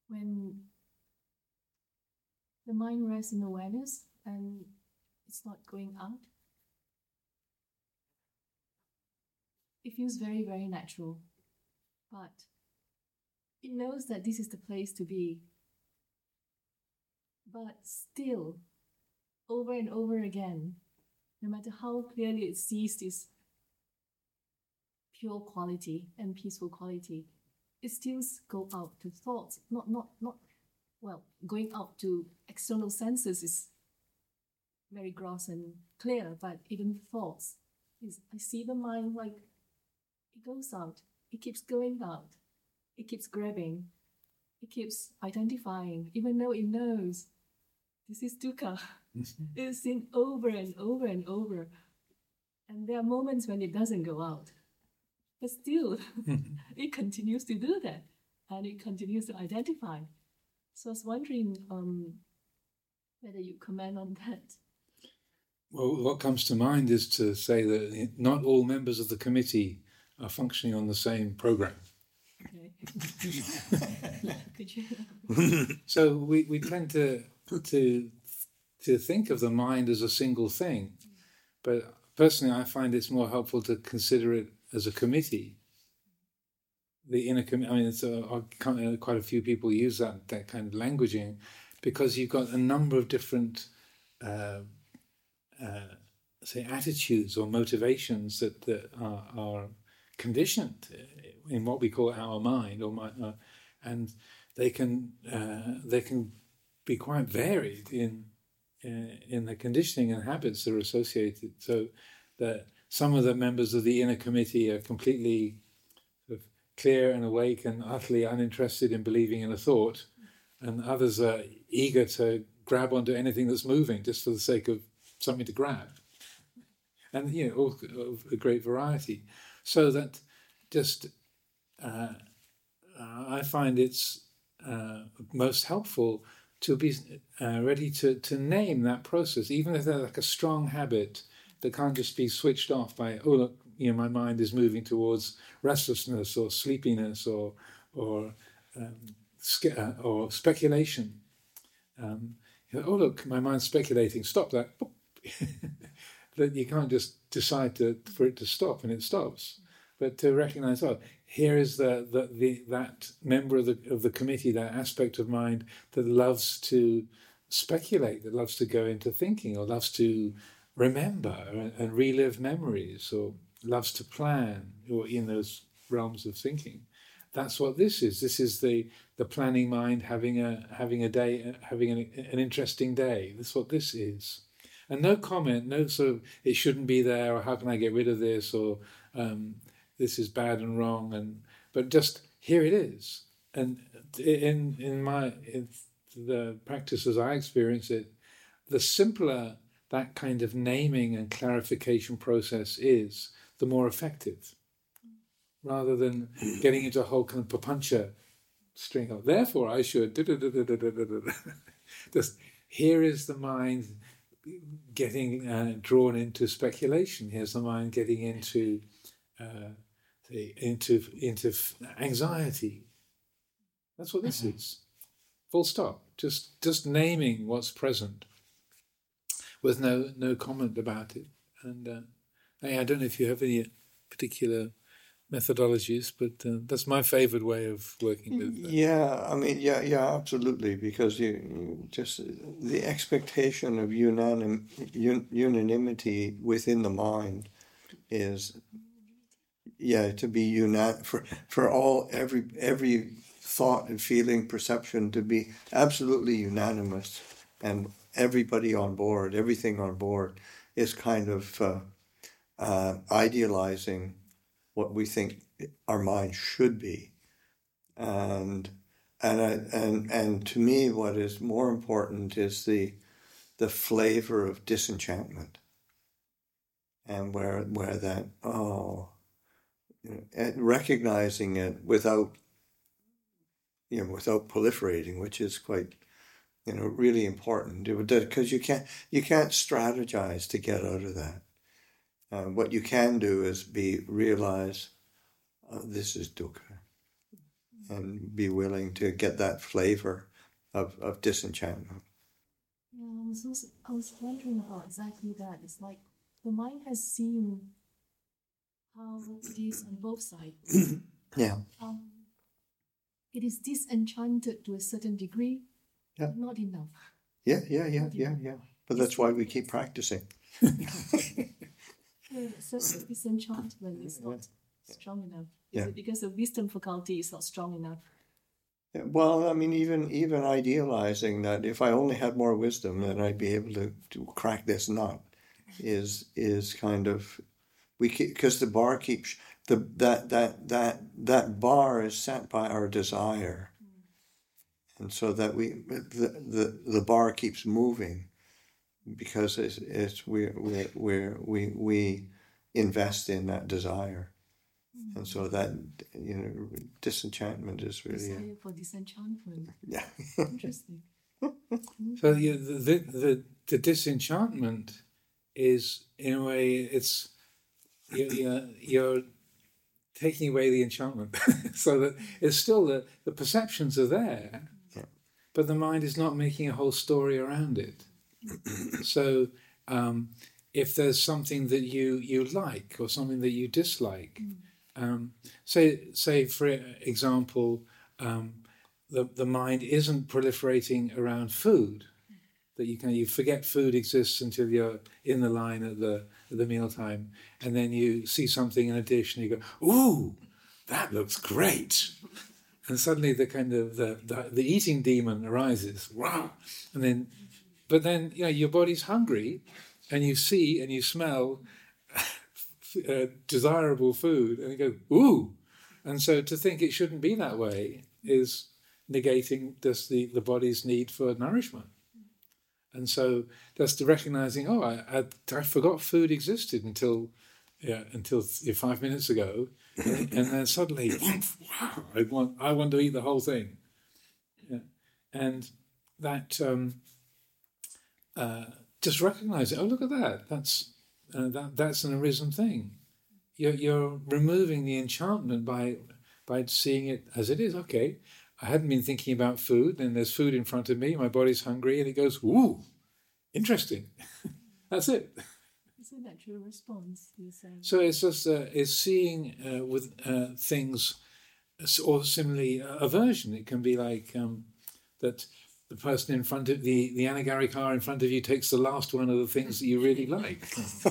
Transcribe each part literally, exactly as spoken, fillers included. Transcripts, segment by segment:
when the mind rests in awareness and it's not going out, it feels very, very natural. But it knows that this is the place to be. But still, over and over again, no matter how clearly it sees this pure quality and peaceful quality, it still go out to thoughts. Not, not, not. Well, going out to external senses is very gross and clear, but even thoughts is. I see the mind like it goes out. It keeps going out. It keeps grabbing. It keeps identifying, even though it knows this is dukkha. It's seen over and over and over. And there are moments when it doesn't go out. But still, it continues to do that. And it continues to identify. So I was wondering um, whether you comment on that. Well, what comes to mind is to say that not all members of the committee are functioning on the same program. Okay. Could you? So we, we tend to to to think of the mind as a single thing, but personally I find it's more helpful to consider it as a committee. The inner committee. I mean, it's a, uh, quite a few people use that that kind of languaging, because you've got a number of different, uh, uh, say, attitudes or motivations that, that are, are conditioned in what we call our mind, or my, uh, and they can uh, they can be quite varied in uh, in the conditioning and habits that are associated. So that some of the members of the inner committee are completely sort of clear and awake and utterly uninterested in believing in a thought, and others are eager to grab onto anything that's moving just for the sake of something to grab. And, you know, all, a great variety. So that just, uh, uh, I find it's uh, most helpful to be uh, ready to, to name that process, even if they're like a strong habit that can't just be switched off by, oh, look, you know, my mind is moving towards restlessness or sleepiness or or um, sca- or speculation. Um, you know, oh, look, my mind's speculating. Stop that. That you can't just decide to, for it to stop and it stops, but to recognize, oh, here is the, the, the that member of the of the committee, that aspect of mind that loves to speculate, that loves to go into thinking, or loves to remember and, and relive memories, or loves to plan, or in those realms of thinking. That's what this is. This is the the planning mind having a having a day, having an, an interesting day. That's what this is. And no comment, no sort of, it shouldn't be there, or how can I get rid of this, or um, this is bad and wrong, and but just here it is. And in in my in the practice as I experience it, the simpler that kind of naming and clarification process is, the more effective, rather than getting into a whole kind of papancha string of, therefore I should, just here is the mind getting uh, drawn into speculation. Here's the mind getting into uh, the, into into anxiety. That's what this mm-hmm. is. Full stop. Just just naming what's present, with no no comment about it. And uh, I don't know if you have any particular methodologies, but uh, that's my favorite way of working with that. Yeah, I mean, yeah, yeah, absolutely, because you, you just the expectation of unanim, un, unanimity within the mind is, yeah, to be unan for for all every every thought and feeling, perception to be absolutely unanimous, and everybody on board, everything on board, is kind of uh, uh, idealizing what we think our mind should be, and and and and to me, what is more important is the the flavor of disenchantment, and where where that oh, you know, and recognizing it without you know without proliferating, which is quite you know really important, because you can't you can't strategize to get out of that. Uh, what you can do is be realize uh, this is dukkha. and be willing to get that flavor of, of disenchantment. Yeah, I was also, I was wondering about exactly that. It's like the mind has seen how it is on both sides. Yeah. Um, it is disenchanted to a certain degree, Yeah. but not enough. Yeah, yeah, yeah, yeah, yeah. But that's why we keep practicing. Yeah, so disenchantment is not strong enough. Is Yeah. it because the wisdom faculty is not strong enough? Yeah, well, I mean, even even idealizing that if I only had more wisdom, then I'd be able to, to crack this nut is is kind of we because the bar keeps the that that that that bar is set by our desire, and so that we the the, the bar keeps moving because it's it's we we we we we invest in that desire. And so that, you know, disenchantment is really... Desire for disenchantment. Yeah. Interesting. So the, the the the disenchantment is, in a way, it's you're, you're, you're taking away the enchantment, so that it's still the the perceptions are there, Yeah. but the mind is not making a whole story around it. So um, if there's something that you you like or something that you dislike. Mm. Um, say, say for example, um, the the mind isn't proliferating around food. That you can you forget food exists until you're in the line at the at the mealtime, and then you see something in a dish and you go, "Ooh, that looks great!" And suddenly the kind of the the, the eating demon arises. Wow! And then, but then you know your body's hungry, and you see and you smell. Uh, desirable food, and you go, ooh. And so to think it shouldn't be that way is negating just the, the body's need for nourishment. And so just the recognizing, oh, I, I, I forgot food existed until yeah, until five minutes ago, and, and then suddenly, wow, I want I want to eat the whole thing. Yeah. And that um, uh, just recognize it. Oh, look at that. That's Uh, that that's an arisen thing. You're, you're removing the enchantment by by seeing it as it is. Okay, I hadn't been thinking about food, and there's food in front of me. My body's hungry, and it goes, "Ooh, interesting." That's it. It's a natural response. You're saying. So it's just uh, it's seeing uh, with uh, things, or similarly uh, aversion. It can be like um, that. The person in front of the, the Anagari car in front of you takes the last one of the things that you really like.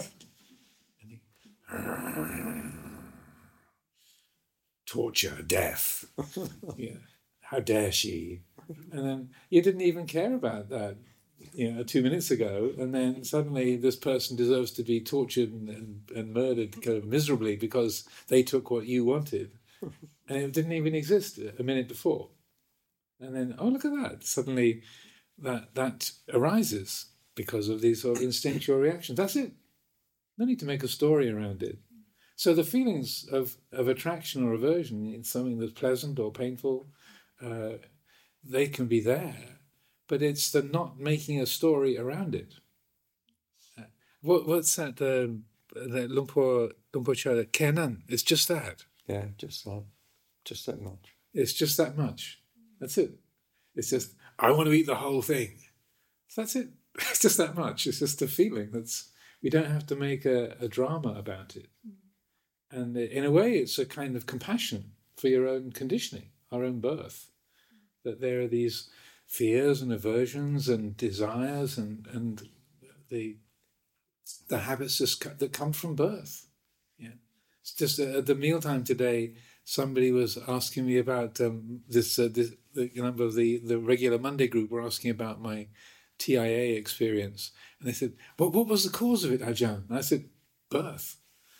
Torture, death. Yeah. How dare she? And then you didn't even care about that, you know, two minutes ago, and then suddenly this person deserves to be tortured and, and, and murdered kind of miserably because they took what you wanted. And it didn't even exist a minute before. And then, oh, look at that. Suddenly that that arises because of these sort of instinctual reactions. That's it. No need to make a story around it. So the feelings of, of attraction or aversion in something that's pleasant or painful, uh, they can be there, but it's the not making a story around it. Uh, what What's that, uh, that Lumpur, Lumpur Cha, Kenan? It's just that. Yeah, just that. Just that much. It's just that much. That's it. It's just, I want to eat the whole thing. So that's it. It's just that much. It's just a feeling. That's we don't have to make a, a drama about it. Mm. And in a way, it's a kind of compassion for your own conditioning, our own birth. Mm. That there are these fears and aversions and desires and, and the the habits just, that come from birth. Yeah. It's just uh, at the mealtime today, somebody was asking me about um, this, uh, this the number of the, the regular Monday group were asking about my T I A experience. And they said, what, what was the cause of it, Ajahn? And I said, birth.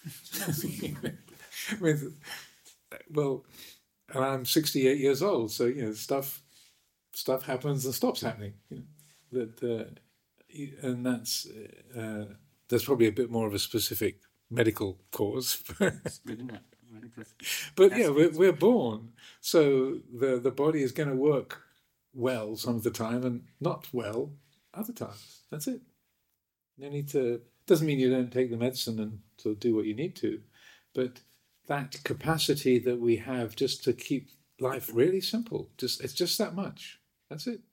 I mean, well, and I'm sixty-eight years old, so, you know, stuff stuff happens and stops happening. You know, that, uh, and that's, uh, there's probably a bit more of a specific medical cause. But yeah, we're, we're born, so the, the body is going to work well some of the time and not well other times. That's it. No need to. Doesn't mean you don't take the medicine and sort of do what you need to, but that capacity that we have just to keep life really simple. Just it's just that much. That's it.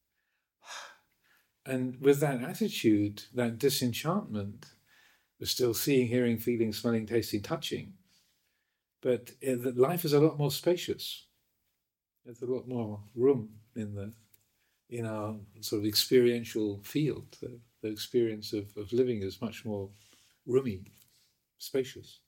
And with that attitude, that disenchantment, we're still seeing, hearing, feeling, smelling, tasting, touching. But uh, that life is a lot more spacious. There's a lot more room in the in our sort of experiential field. The, the experience of, of living is much more roomy, spacious.